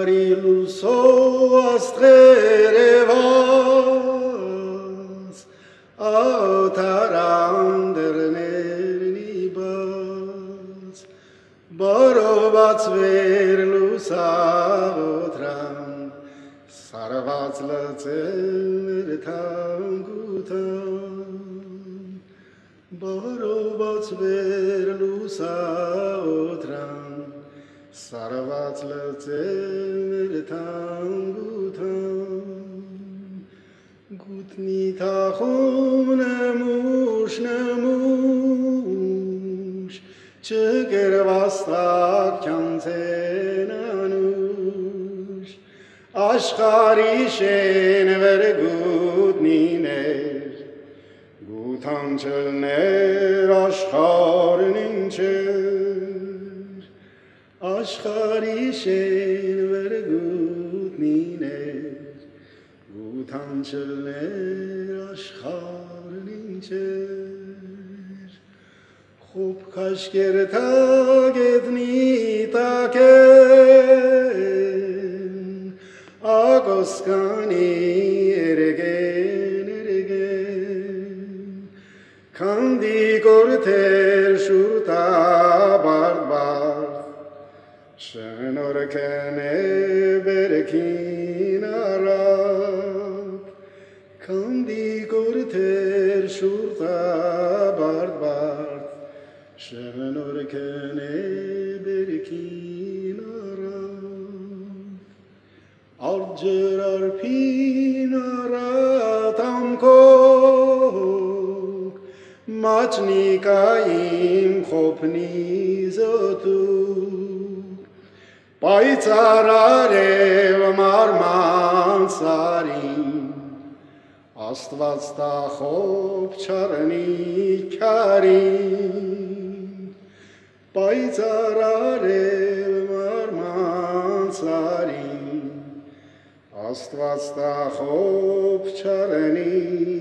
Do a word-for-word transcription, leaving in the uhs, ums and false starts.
Բարի լուսով աստղերը վաց, աթարան դռներնի բաց, բարով բացվեր լուսավորան, սարված լծեր թանկութան, բարով բացվեր լուսավորան, Sarvat lățel tangutan, Gutni tahum nemush nemush, Çeker vastak kyansenanush, Aşkari şen ver gutni ner, Gutan çelner aşkar ninçer, Aşkari şen ver gutniner, Gutan çeller aşkar ninçer. Khub kashker tagedni taken, Agoskani ergen ergen, Kandi korter şurta bard bard, Şenor kene berkin arab, Kandi korter şurta bard bard, Şenor kene berkin arab. Arcer arpin aratam kok, Maçnikayim khopni zotuk, Պայծառարև մարման սարին, Աստված տախով չարնի քարին, Պայծառարև մարման սարին, Աստված տախով չարնի